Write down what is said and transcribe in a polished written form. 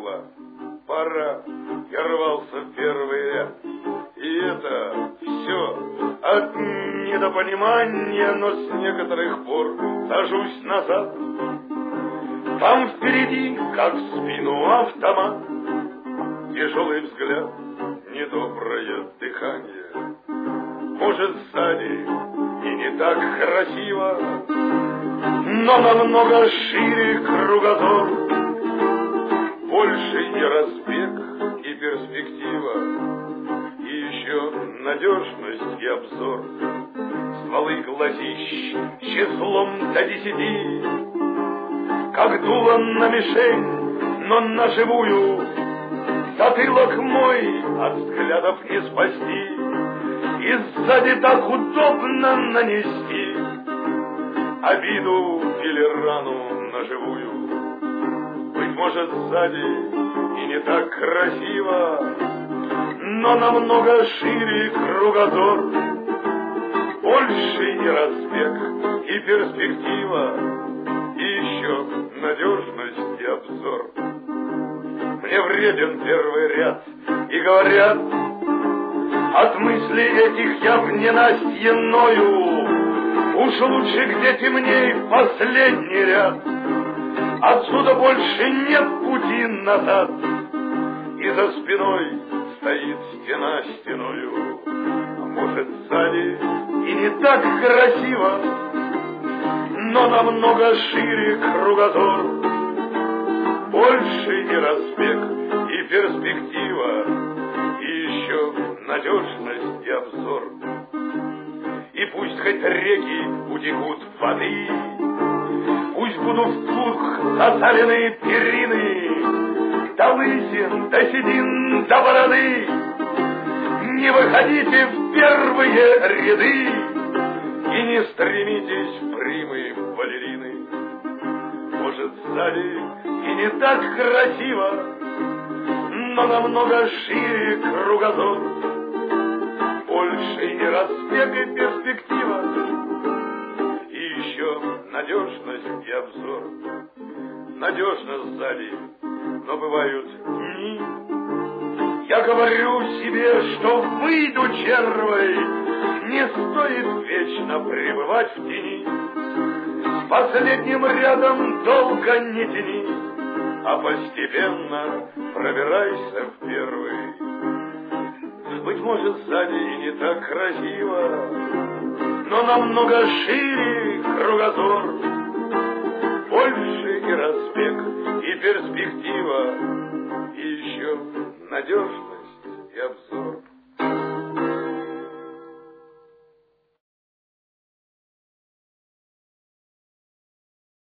пришла пора. Я рвался в первый ряд, и это все от недопонимания, но с некоторых пор сажусь назад. Там впереди, как в спину автомат, тяжелый взгляд, недоброе дыхание. Может, сзади и не так красиво, но намного шире кругозор. Больше не разбег и перспектива, и еще надежность и обзор. Стволы глазищ числом до 10, как дуло на мишень, но на живую. Затылок мой от взглядов не спасти, и сзади так удобно нанести обиду или рану ножевую. Быть может, сзади и не так красиво, но намного шире кругозор. Больше и разбег, и перспектива, и еще надежность и обзор. Мне вреден первый ряд, и говорят, от мыслей этих я в ненастье ною. Уж лучше где темней последний ряд, отсюда больше нет пути назад. И за спиной стоит стена стеною, а может, сзади и не так красиво, но намного шире кругозор. Больше и разбег, и перспектива, и еще надежность и обзор. И пусть хоть реки утекут воды, пусть будут вдруг засаленные перины, до лысин, до седин, до бороды, не выходите в первые ряды и не стремитесь в примы балерины. Может, сзади и не так красиво, но намного шире кругозор. Больше и разбег, и перспектива, и еще надежность и обзор. Надежно сзади, но бывают дни. Я говорю себе, что выйду червой, не стоит вечно пребывать в тени. С последним рядом долго не тяни, а постепенно пробирайся в первый. Быть может, сзади и не так красиво, но намного шире кругозор. Больше и разбег, и перспектива, и еще надежность и обзор.